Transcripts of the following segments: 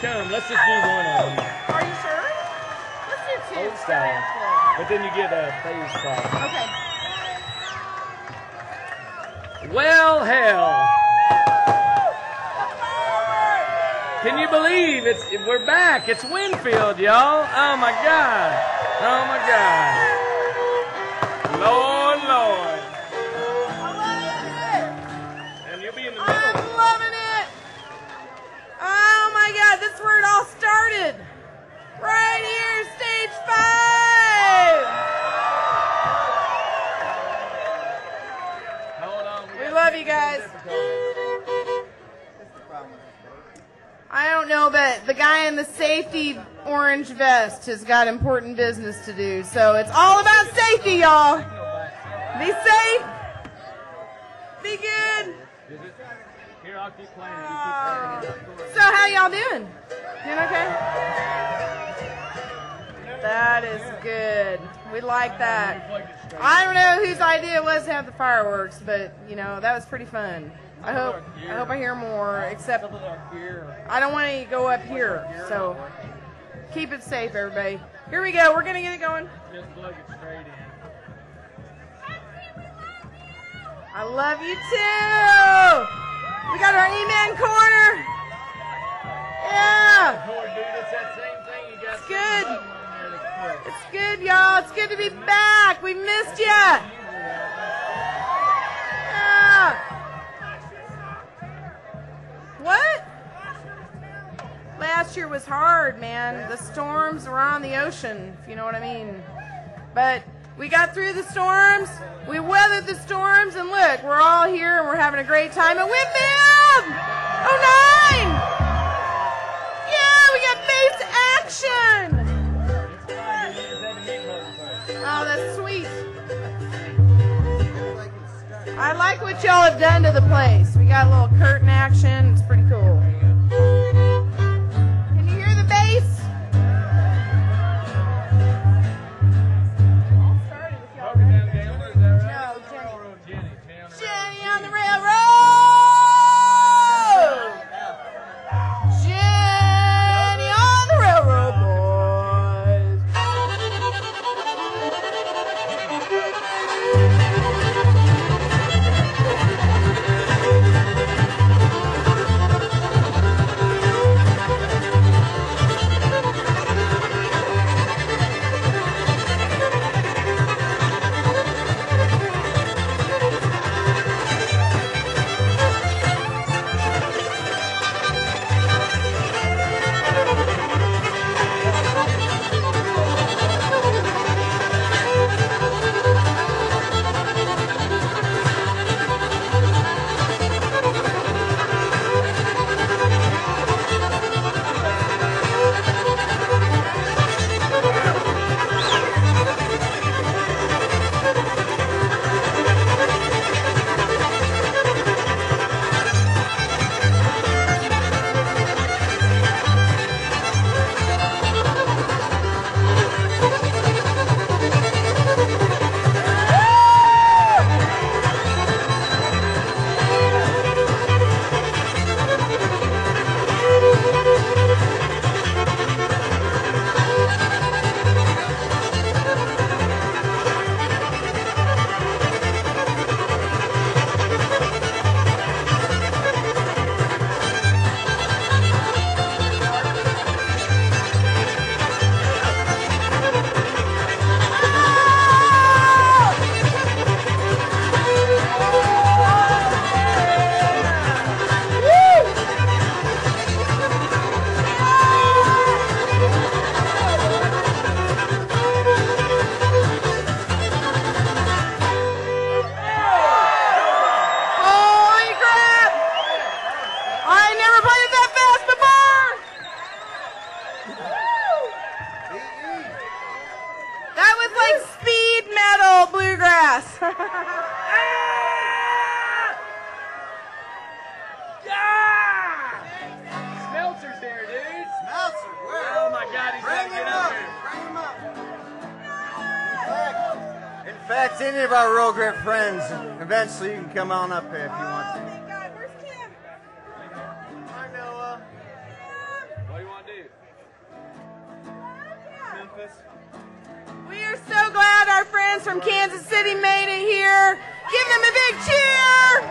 come. Let's just do one of them. Are you sure? Let's do two. Old style. But then you get a phase problem. Okay. Well, hell. Can you believe we're back? It's Winfield, y'all. Oh my God. Oh my God. Lord, Lord. And you'll be in the middle. I'm loving it. Oh my God, this is where it all started. Right here, stage 5. Hold on. We love you guys. I don't know, but the guy in the safety orange vest has got important business to do. So it's all about safety, y'all. Be safe. Be good. Here, I'll keep playing. So how y'all doing? Doing okay? That is good. We like that. I don't know whose idea it was to have the fireworks, but you know that was pretty fun. I hope I hear more. Except I don't want to go up here, so keep it safe, everybody. Here we go. We're gonna get it going. Just plug it straight in. I love you too. We got our E-Man corner. Yeah. It's good. It's good, y'all. It's good to be back. We missed you. Yeah. What? Last year was hard, man. The storms were on the ocean, if you know what I mean. But we got through the storms. We weathered the storms, and look, we're all here, and we're having a great time at Winfield. 09. Yeah, we got bass action. Oh, that's sweet. I like what y'all have done to the place. We got a little curtain action. It's pretty cool. Can you hear the bass? No, Jenny on the railroad. Jenny on the railroad, boys. That's any of our Real Grit friends. Eventually, you can come on up here if you want to. Where's Kim? Hi, Noah. What do you want? friends from Kansas City made it here. Give them a big cheer.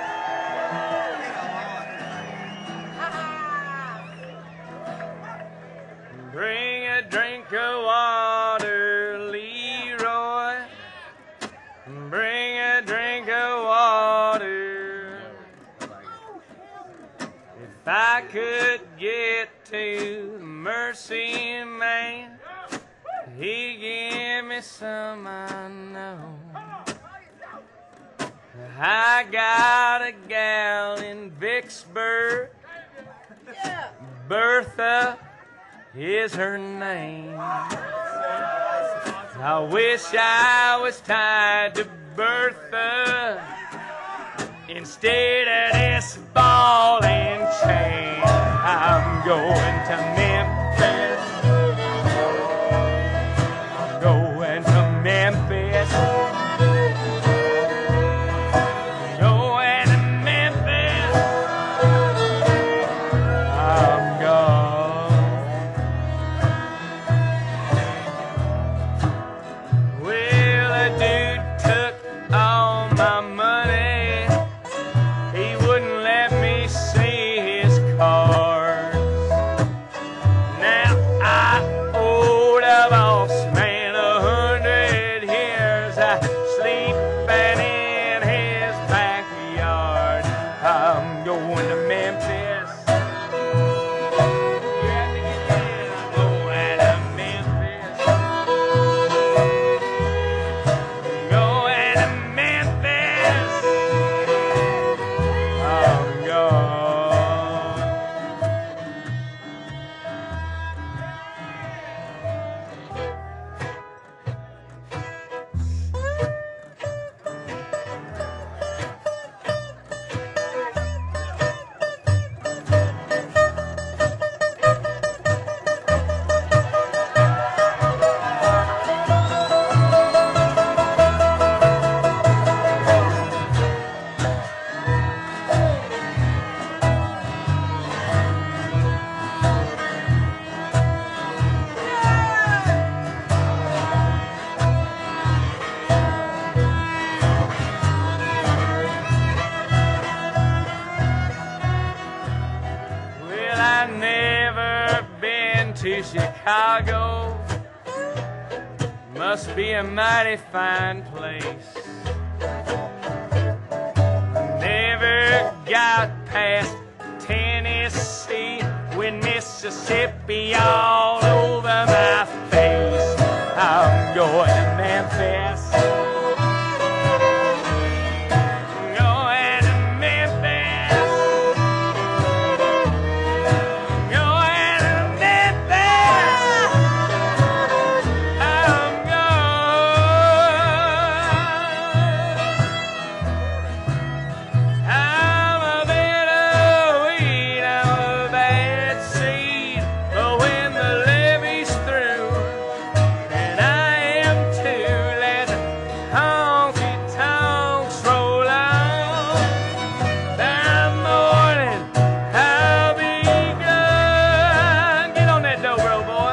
Bring a drink of water, Leroy. Bring a drink of water. If I could get to the Mercy Man, he give me some, I know. I got a gal in Vicksburg, Bertha is her name. I wish I was tied to Bertha instead of this ball and chain. I'm going to Memphis. I'm going to Memphis. Going to Memphis. I'm gone. Well, a dude took all my money. He wouldn't let me see his cards. Now I owe the boss man 100 years. I sleeping in his backyard. I'm going to Memphis. You have to get in. I'm going to Memphis. Going to Memphis. I'm gone. Well, I never been to Chicago. Must be a mighty fine place. Never got past Tennessee with Mississippi all over my face. I'm going to Memphis. Going to Memphis. Going to Memphis. I'm gone. I'm a bit of weed, I'm a bad seed. But when the levee's through, and I am too, let the honky tonks roll on. That morning I'll be gone. Get on that dobro, boy.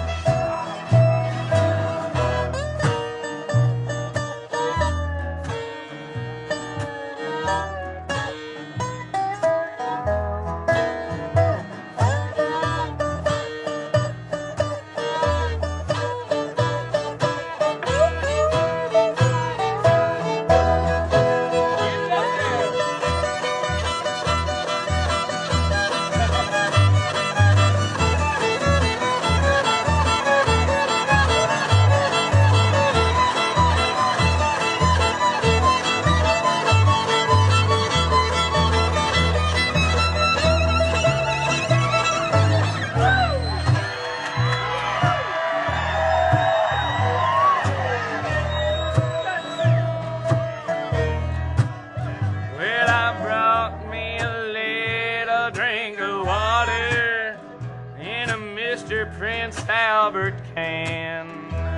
Well, I brought me a little drink of water in a Mr. Prince Albert can.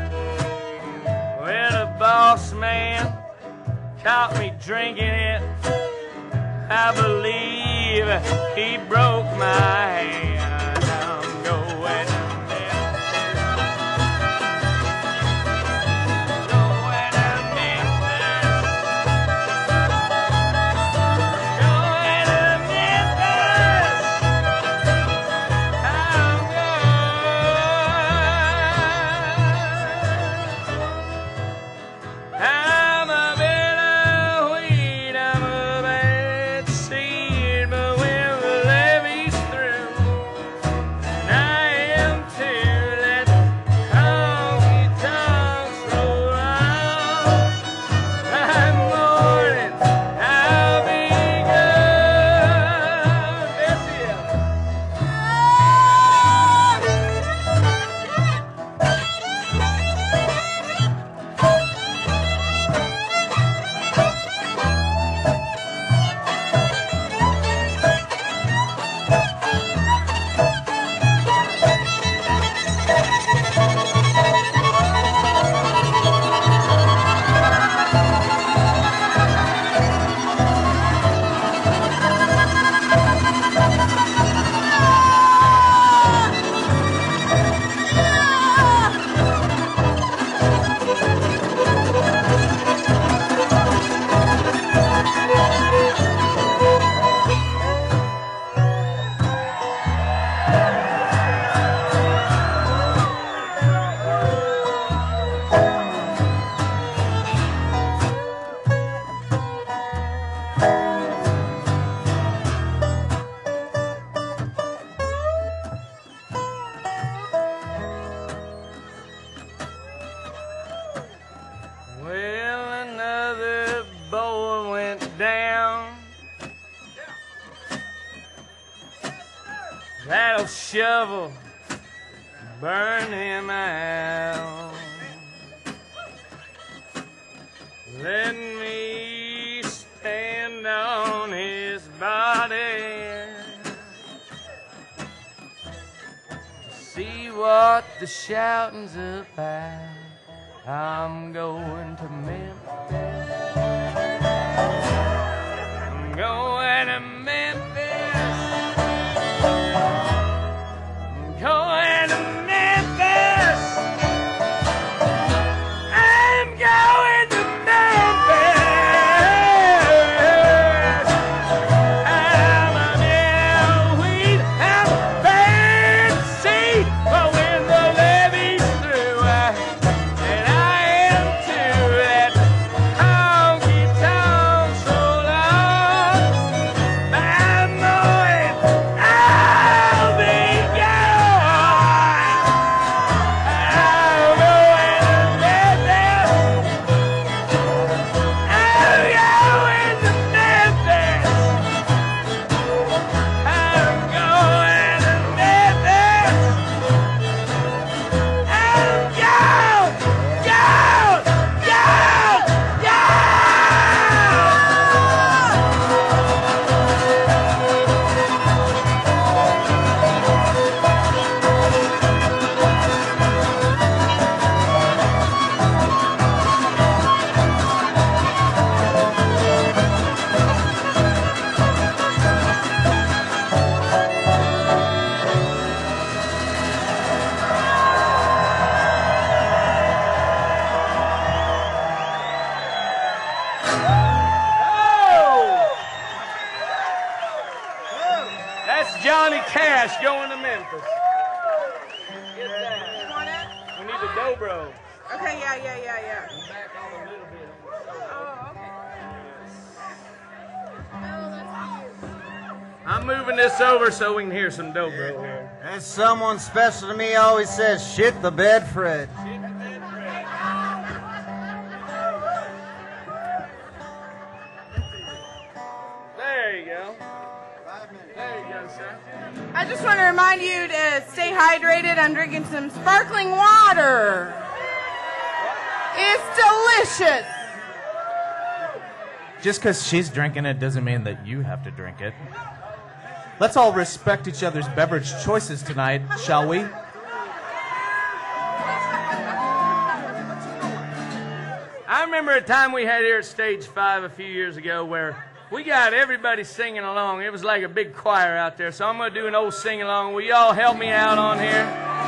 Well, the boss man caught me drinking it. I believe he broke my hand. I'm going to Memphis. Going shovel, burn him out. Let me stand on his body, see what the shouting's about. I'm going to Memphis. I'm going to Memphis. I'm going to Memphis. I'm going to Memphis. I'm a millweed and fancy, but when the levee's through, and I am too, that honky tonk so long, I'm knowing I'll be gone. I'm going to Memphis. I'm going to Memphis. I'm going to Memphis. I'm gone, gone, gone, That's Johnny Cash going to Memphis. Get that. You want it? We need the dobro. Okay, yeah. Back on a little bit. Oh, okay. Oh, that's cute. I'm moving this over so we can hear some dobro here. As someone special to me always says, shit the bed, Fred. There you go. There you go, sir. I just want to remind you to stay hydrated. I'm drinking some sparkling water. It's delicious. Just because she's drinking it doesn't mean that you have to drink it. Let's all respect each other's beverage choices tonight, shall we? I remember a time we had here at Stage 5 a few years ago where we got everybody singing along. It was like a big choir out there. So I'm going to do an old sing-along. Will y'all help me out on here?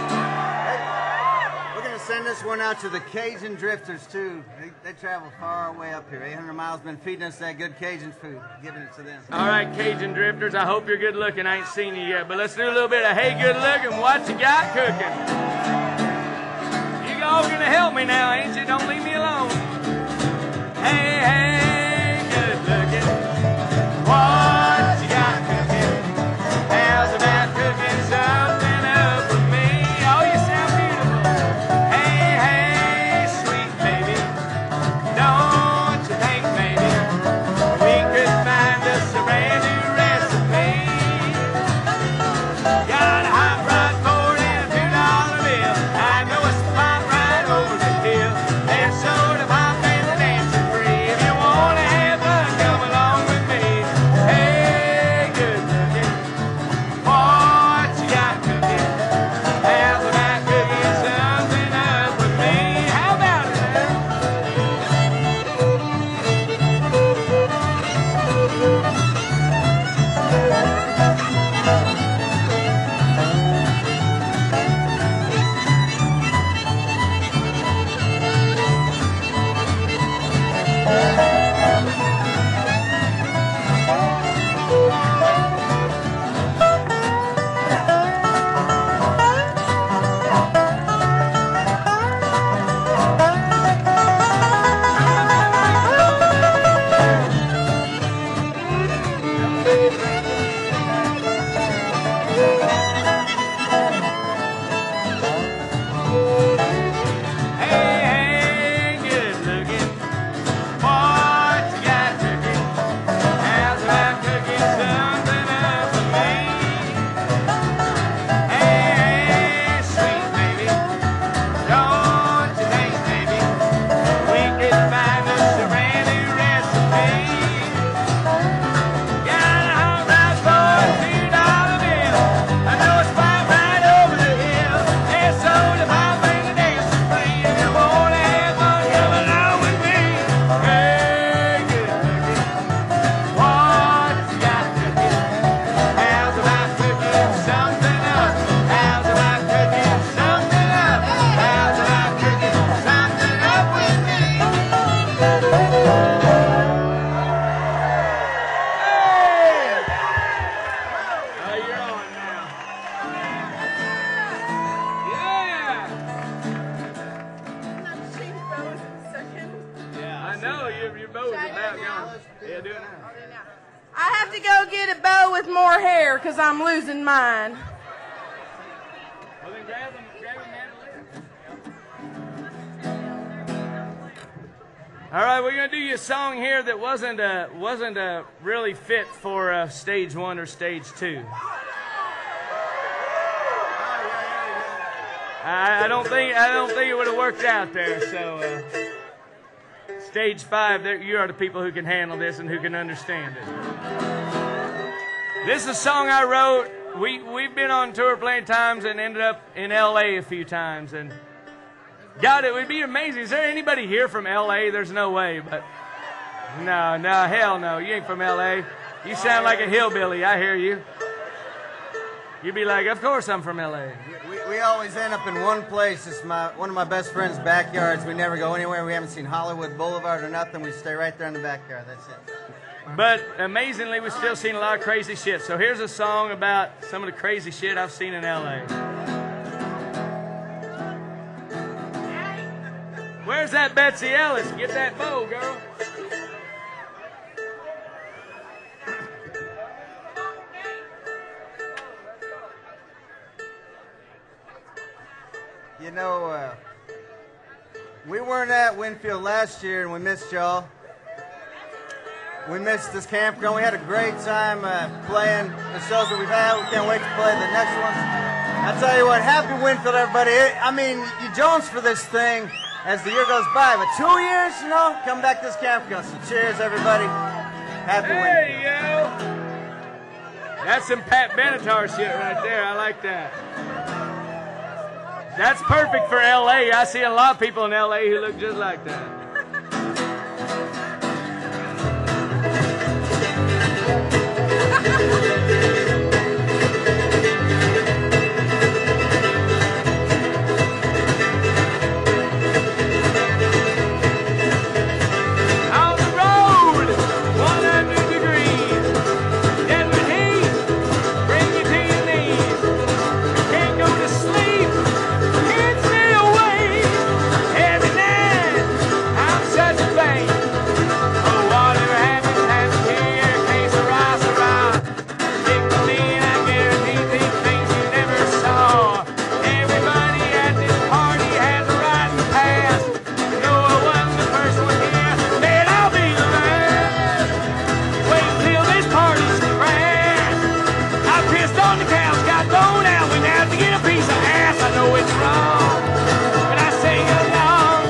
We're going to send this one out to the Cajun Drifters, too. They travel far way up here. 800 miles, been feeding us that good Cajun food, giving it to them. All right, Cajun Drifters, I hope you're good looking. I ain't seen you yet, but let's do a little bit of hey, good looking, what you got cooking. You all gonna help me now, ain't you? Don't leave me alone. Hey, hey, good looking, what you got cooking? How's about cooking something up with me? Oh, you sound beautiful. Hey, hey, sweet baby, don't you think maybe we could find us a brand new recipe? Got a hot rod for and a $2 bill. I know a spot right over the hill. They're sort of hop and dancing free. If you wanna have fun, come along with me. Hey, bow's about gone. Yeah, do it now. I have to go get a bow with more hair because I'm losing mine. Well, then grab them All right, we're gonna do you a song here that wasn't really fit for stage 1 or stage 2. I don't think it would have worked out there. So stage 5, you are the people who can handle this and who can understand it. This is a song I wrote. We've been on tour plenty of times and ended up in L.A. a few times. And God, it would be amazing. Is there anybody here from L.A.? There's no way. But no, hell no. You ain't from L.A. You sound like a hillbilly. I hear you. You'd be like, of course I'm from L.A. We always end up in one place. It's one of my best friend's backyards. We never go anywhere. We haven't seen Hollywood Boulevard or nothing. We stay right there in the backyard. That's it. But amazingly, we've still seen a lot of crazy shit. So here's a song about some of the crazy shit I've seen in L.A. Where's that Betsy Ellis? Get that bow, girl. You know, we weren't at Winfield last year, and we missed y'all. We missed this campground. We had a great time playing the shows that we've had. We can't wait to play the next ones. I tell you what, happy Winfield, everybody. You Jones for this thing as the year goes by, but 2 years, come back to this campground. So cheers, everybody. Happy Winfield. There you go. That's some Pat Benatar shit right there. I like that. That's perfect for L.A. I see a lot of people in L.A. who look just like that. On the road, 100 degrees, desert heat, bring you to your knees. Can't go to sleep, can't stay awake. Every night, I'm such a pain. Oh, whatever happens, happens here. Case of Ross. Stick with me and I guarantee these things you never saw. Everybody at this party has a right and past. No, I wasn't the first one here, then I'll be the last. Wait till this party's crashed. I pissed on the couch, got thrown out, went out to get a piece of ass. I know it's wrong, but I sing along.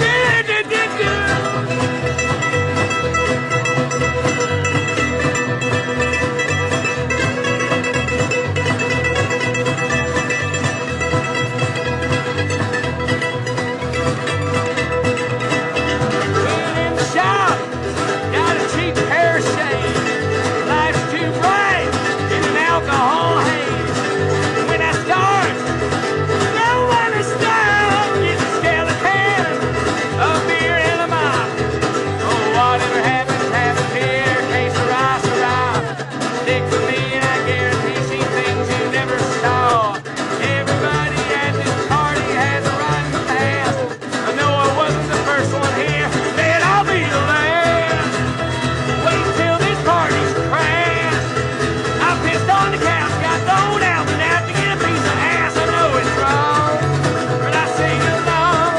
Been in the shop, got a cheap pair of shades. Life's too bright in an alcohol haze. When I start, no one is stop. Get a skeleton, a beer and a mop. Oh, whatever happens, happens here. Case of Ross. Stick with me and I guarantee see things you never saw. Everybody at this party has a right to pass. I know I wasn't the first one here, then I'll be the last. Wait till this party's crashed. I pissed on the couch, got thrown out, went out to get a piece of ass. I know it's wrong, but I sing along.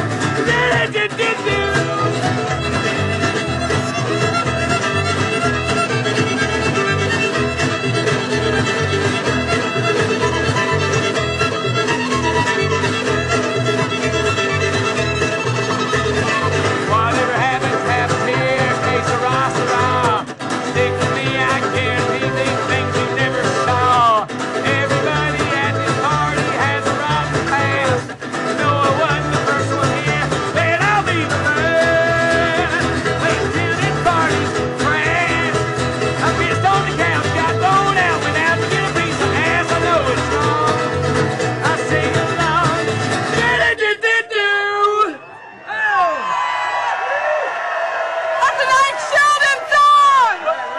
Whatever happens, happens here. Case of Ross. Stick with me, I guarantee these things you never saw. Everybody at this party has a right to pass. No, I wasn't the first one here, then I'll be the last. Wait till this party's crashed. I pissed on the couch, got thrown out, went out to get a piece of ass. I know it's wrong, I sing along. Oh! That's a nice Sheldon song!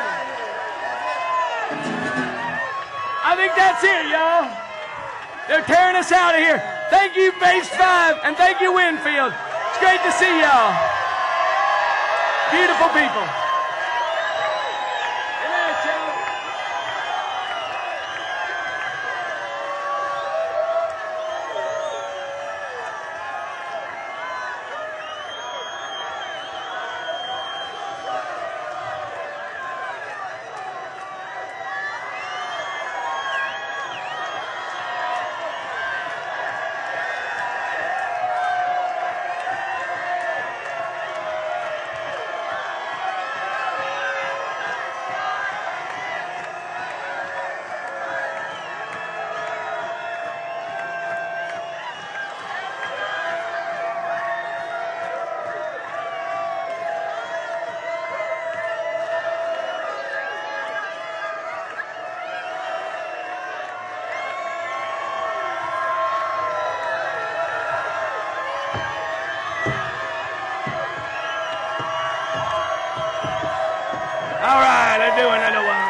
I think that's it, y'all. They're tearing us out of here. Thank you, Base 5, and thank you, Winfield. It's great to see y'all. Beautiful people. Good night, y'all. All right, I do another one.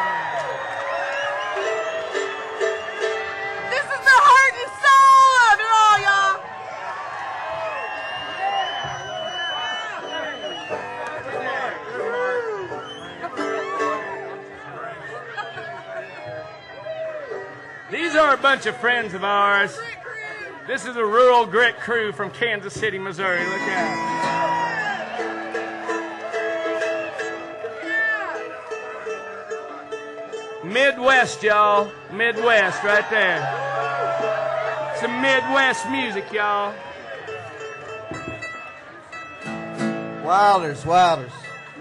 This is the heart and soul of it all, y'all. These are a bunch of friends of ours. This is a rural grit crew from Kansas City, Missouri. Look out. Midwest, y'all. Midwest, right there. Some Midwest music, y'all. Wilders, Wilders.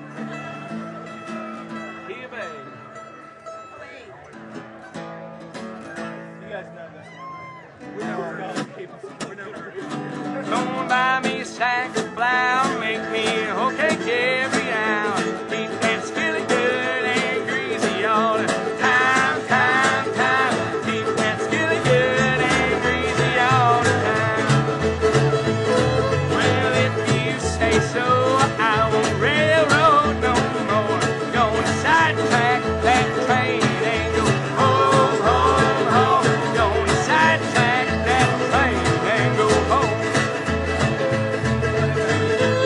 Key of A. Don't buy me a sack of flour, make me a whole cake every hour. Keep that skillet good and greasy all the time, time, time. Keep that skillet good and greasy all the time. Well, if you say so, I won't railroad no more. Gonna sidetrack that train and go home, home, home. Gonna sidetrack that train and go home.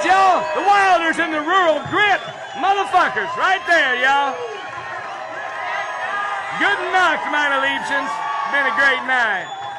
y'all. The Wilders and the Rural Grit motherfuckers right there, y'all. Good night, meine Liebchens. Been a great night.